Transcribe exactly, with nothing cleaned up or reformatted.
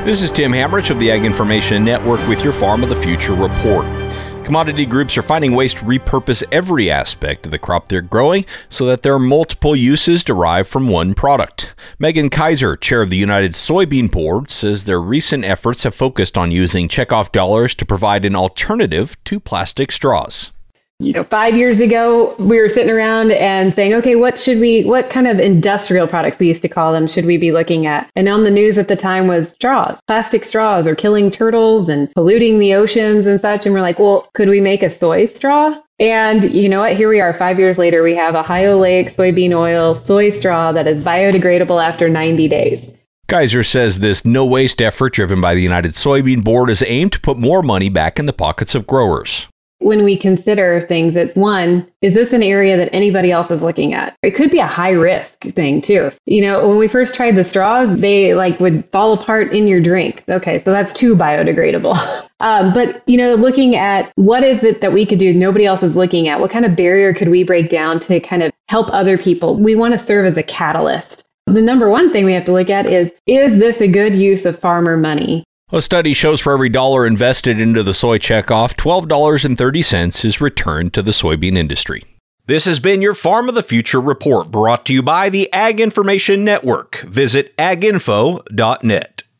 This is Tim Hamrich of the Ag Information Network with your Farm of the Future report. Commodity groups are finding ways to repurpose every aspect of the crop they're growing so that there are multiple uses derived from one product. Megan Kaiser, chair of the United Soybean Board, says their recent efforts have focused on using checkoff dollars to provide an alternative to plastic straws. You know, five years ago, we were sitting around and saying, okay, what should we, what kind of industrial products, we used to call them, should we be looking at? And on the news at the time was straws. Plastic straws are killing turtles and polluting the oceans and such. And we're like, well, could we make a soy straw? And you know what? Here we are five years later. We have a high oleic soybean oil soy straw that is biodegradable after ninety days. Kaiser says this no-waste effort driven by the United Soybean Board is aimed to put more money back in the pockets of growers. When we consider things, it's one, is this an area that anybody else is looking at? It could be a high risk thing too. You know, when we first tried the straws, they like would fall apart in your drink. Okay, so that's too biodegradable. um, but, you know, looking at what is it that we could do nobody else is looking at? What kind of barrier could we break down to kind of help other people? We want to serve as a catalyst. The number one thing we have to look at is, is this a good use of farmer money? A study shows for every dollar invested into the soy checkoff, twelve dollars and thirty cents is returned to the soybean industry. This has been your Farm of the Future report, brought to you by the Ag Information Network. Visit ag info dot net.